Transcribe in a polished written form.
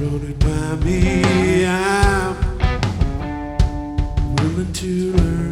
run it by me. I'm willing to learn.